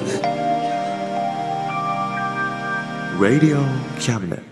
Cabinet Radio Cabinet。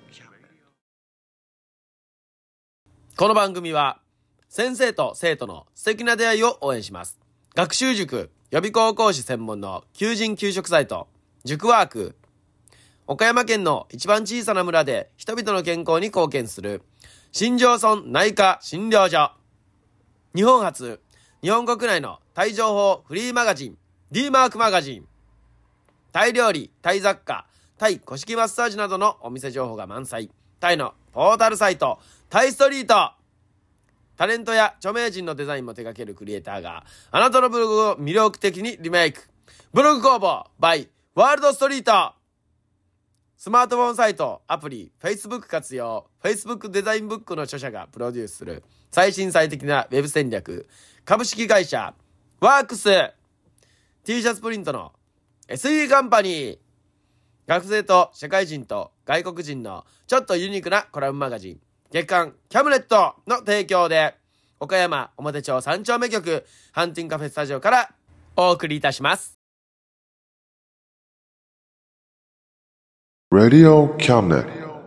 この番組は先生と生徒の素敵な出会いを応援します。学習塾予備高校講師専門の求人・求職サイト塾ワーク、岡山県の一番小さな村で人々の健康に貢献する新庄村内科診療所、日本初日本国内のタイ情報フリーマガジン D マークマガジン、タイ料理、タイ雑貨、タイ古式マッサージなどのお店情報が満載、タイのポータルサイトタイストリート、タレントや著名人のデザインも手掛けるクリエイターがあなたのブログを魅力的にリメイク、ブログ工房 by ワールドストリート、スマートフォンサイト、アプリ、Facebook 活用、Facebook デザインブックの著者がプロデュースする最新最適なウェブ戦略、株式会社ワークス、T シャツプリントの SE カンパニー、学生と社会人と外国人のちょっとユニークなコラムマガジン月刊キャムネットの提供で、岡山表町3丁目局ハンティングカフェスタジオからお送りいたします。 Radio Cabinet。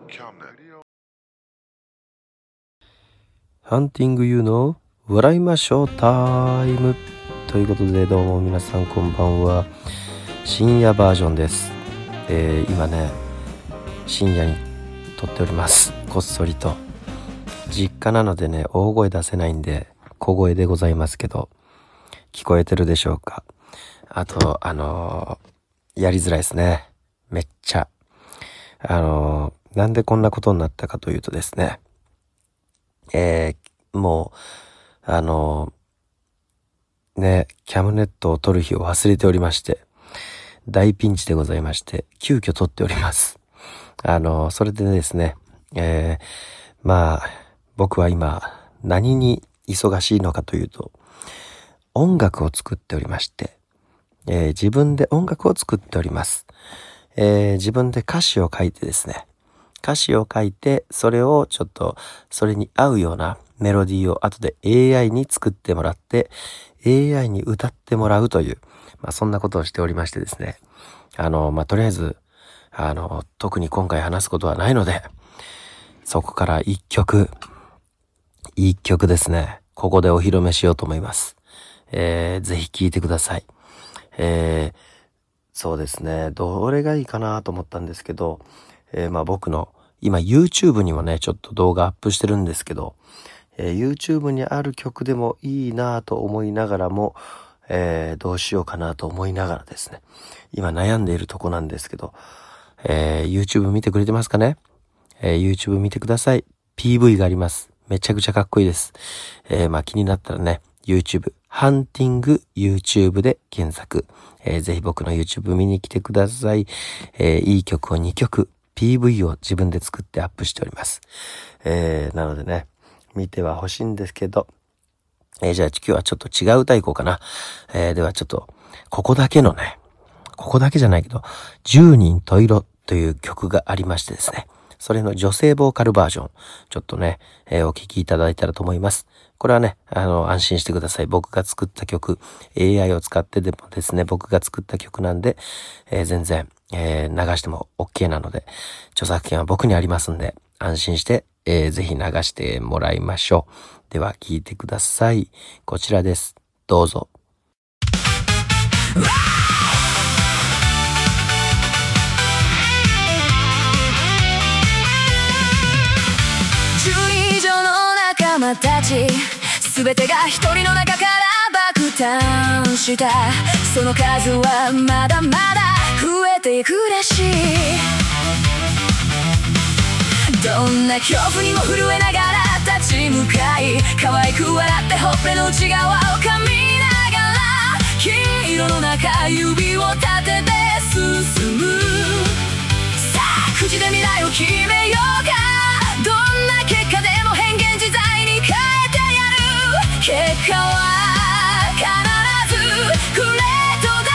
ハンティング U の笑いましょうタイムということで、どうも皆さんこんばんは。深夜バージョンです。今ね深夜に撮っております。こっそりと実家なのでね大声出せないんで小声でございますけど、聞こえてるでしょうか。あとやりづらいですね、めっちゃ。なんでこんなことになったかというとですね、もうキャムネットを撮る日を忘れておりまして、大ピンチでございまして、急遽撮っております。それでですね、僕は今何に忙しいのかというと、音楽を作っておりまして、自分で音楽を作っております。自分で歌詞を書いてですね、それをちょっとそれに合うようなメロディーを後で AI に作ってもらって AI に歌ってもらうという、そんなことをしておりましてですね、とりあえず特に今回話すことはないので、そこから一曲ですね、ここでお披露目しようと思います。ぜひ聴いてください。そうですね、どれがいいかなと思ったんですけど、僕の今 YouTube にもねちょっと動画アップしてるんですけど、YouTube にある曲でもいいなと思いながらも、どうしようかなと思いながらですね、今悩んでいるとこなんですけど、YouTube 見てくれてますかね。YouTube 見てください。PV があります。めちゃくちゃかっこいいです。気になったらね YouTube ハンティング YouTube で検索、ぜひ僕の YouTube 見に来てください。いい曲を2曲 PV を自分で作ってアップしております。なのでね見ては欲しいんですけど、じゃあ今日はちょっと違う歌いこうかな。ではちょっとここだけじゃないけど10人十色という曲がありましてですね、それの女性ボーカルバージョンちょっとね、お聴きいただいたらと思います。これはね安心してください。僕が作った曲 AI を使ってでもですね、僕が作った曲なんで、全然、流しても OK なので、著作権は僕にありますんで安心して、ぜひ流してもらいましょう。では聴いてください。こちらです。どうぞ。 10以上の仲間たち、すべてが一人の中から爆誕した。その数はまだまだ増えていくらしい。どんな恐怖にも震えながら立ち向かい、可愛く笑ってほっぺの内側を噛みながら、黄色の中指を立てて進む。さあ口で未来を決めようか。どんな結果でも変幻自在に変えてやる。結果は必ずグレートだ。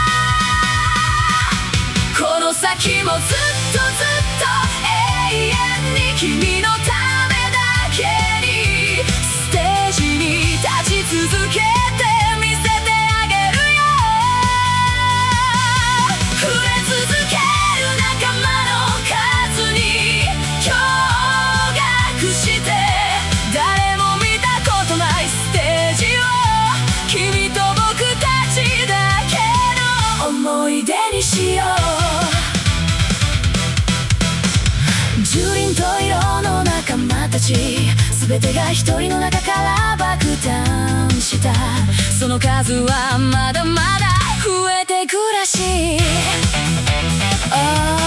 この先もずっとずっと永遠に君のためだけにステージに立ち続けてみせてあげるよ。 しよう。樹林と色の仲間たち、全てが一人の中から爆誕した。その数はまだまだ増えてくらしい。お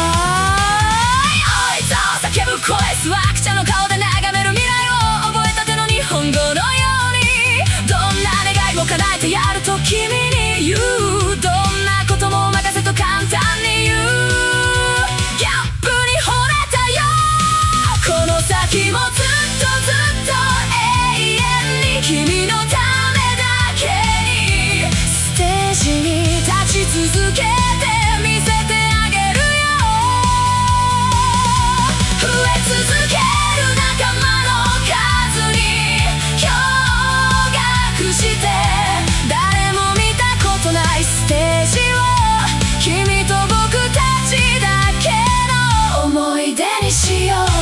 いそう叫ぶ声、スワクチャの顔で眺める未来を、覚えたての日本語のように、どんな願いも叶えてやると君に言う。どんなことも任せと簡単に言う。ギャップに惚れたよ。この先もずっとずっと永遠に君のためだけに、ステージに立ち続けて見せてあげるよ。増え続ける仲間の数に驚愕して、誰も見たことないステージを君と僕たちだけの思い出にしよう。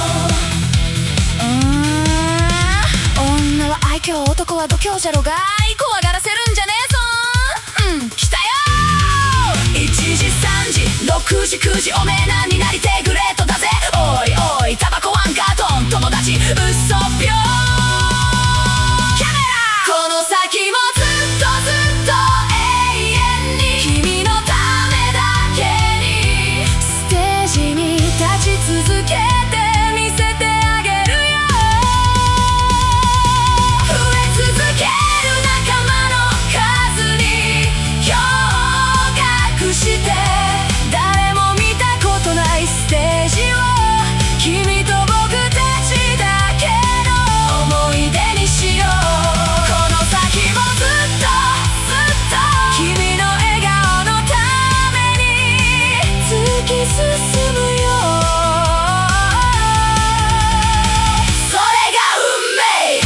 女は愛嬌、男は度胸じゃろがい、怖がらせるんじゃねえぞ。来たよ。1時3時6時9時、おめえ何になりてグレートだぜ。おいおいタバコワンカートン、友達うっそぴょー。キャメラ。この先もずっとずっと永遠に君のためだけに、ステージに立ち続けて見せてあげるよ。増え続ける仲間の数に驚愕して、誰も見たことないステージを君と僕たちだけの思い出にしよう。この先もずっとずっと君の笑顔のために突き進むよ。それが運命。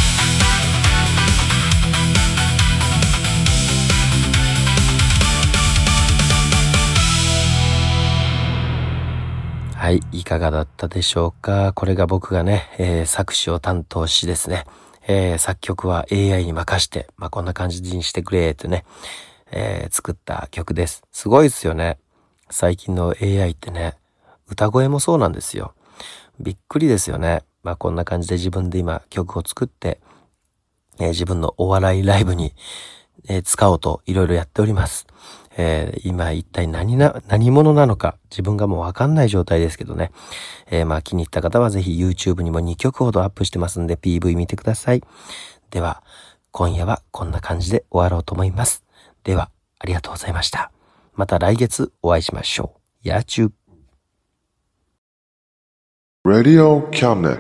はい、いかがだったでしょうか。これが僕がね、作詞を担当しですね、作曲は AI に任して、こんな感じにしてくれってね、作った曲です。すごいですよね。最近の AI ってね、歌声もそうなんですよ。びっくりですよね。こんな感じで自分で今曲を作って、自分のお笑いライブに、使おうといろいろやっております。今一体何者なのか自分がもうわかんない状態ですけどね。気に入った方はぜひ YouTube にも2曲ほどアップしてますんで PV 見てください。では、今夜はこんな感じで終わろうと思います。では、ありがとうございました。また来月お会いしましょう。やちゅ。 Radio Cabinet.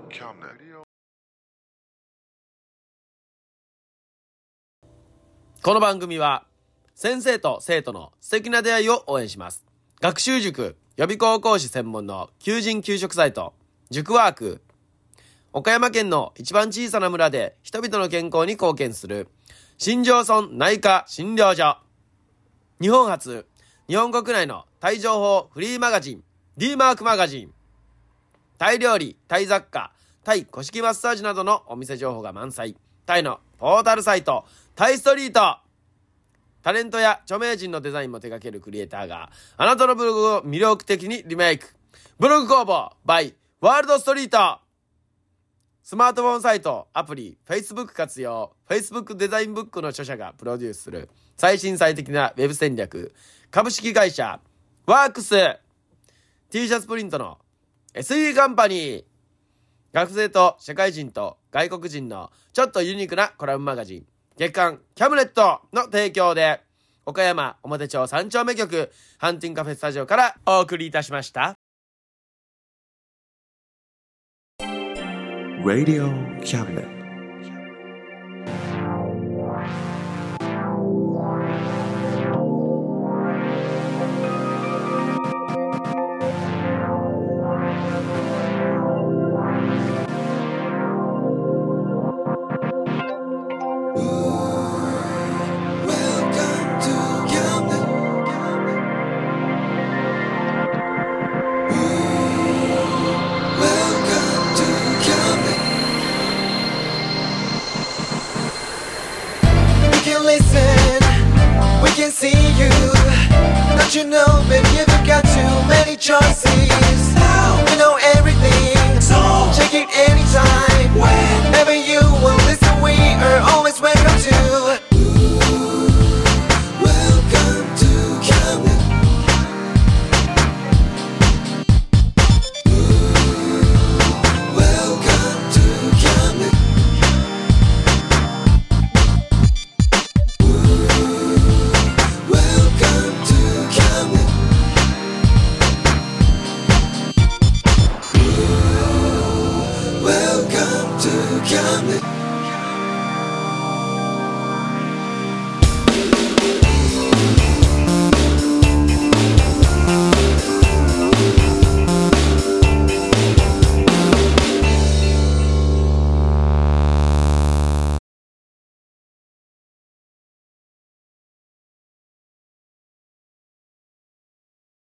この番組は先生と生徒の素敵な出会いを応援します。学習塾予備高校講師専門の求人・求職サイト塾ワーク、岡山県の一番小さな村で人々の健康に貢献する新庄村内科診療所、日本初日本国内のタイ情報フリーマガジン D マークマガジン、タイ料理、タイ雑貨、タイ古式マッサージなどのお店情報が満載、タイのポータルサイトタイストリート、タレントや著名人のデザインも手掛けるクリエイターがあなたのブログを魅力的にリメイク、ブログ工房 by ワールドストリート、スマートフォンサイト、アプリ、Facebook 活用、Facebook デザインブックの著者がプロデュースする最新最適なウェブ戦略、株式会社ワークス、T シャツプリントの SE カンパニー、学生と社会人と外国人のちょっとユニークなコラムマガジン月刊キャムネットの提供で、岡山表町3丁目局ハンティングカフェスタジオからお送りいたしました。 Radio Cabinet. Listen, we can see you. Don't you know, baby, you've got too many choices. Now you know everything, so check it anytime, whenever you